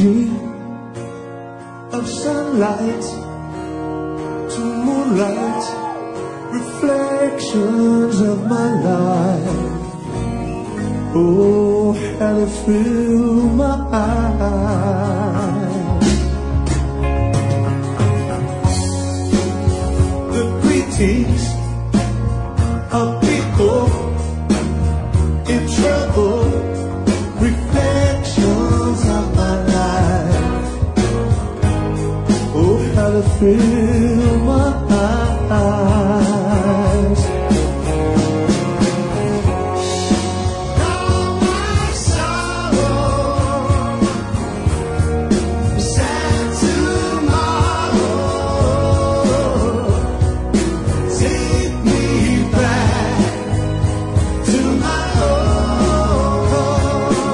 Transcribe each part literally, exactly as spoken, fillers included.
changing of sunlight to moonlight, reflections of my life. Oh, how they fill my eyes. The greetings of people in trouble, reflections of my life. Oh, how they fill my eyes. All my sorrow, sad tomorrow, take me back to my home.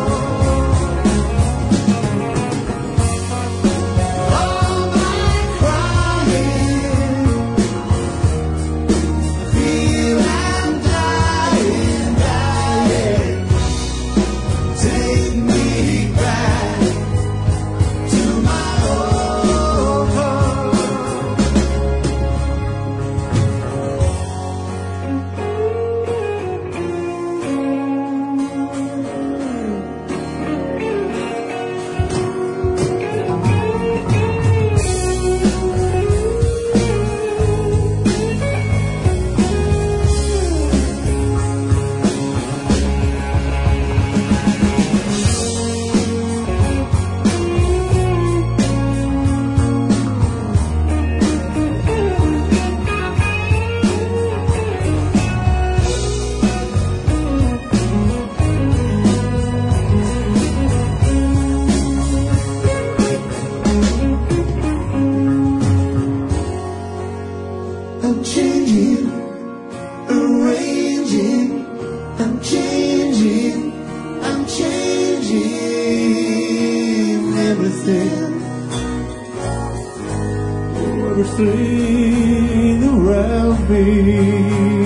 All my crying, feel I'm dying, dying. Take me back to my home. I'm changing, arranging, I'm changing, I'm changing everything. Oh, everything around me.